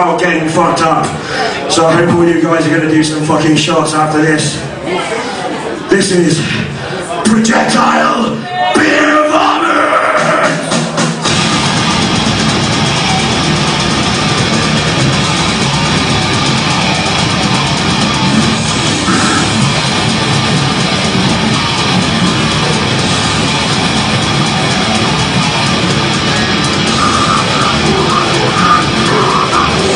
about getting fucked up. So I hope all you guys are going to do some fucking shots after this. This is Projectile!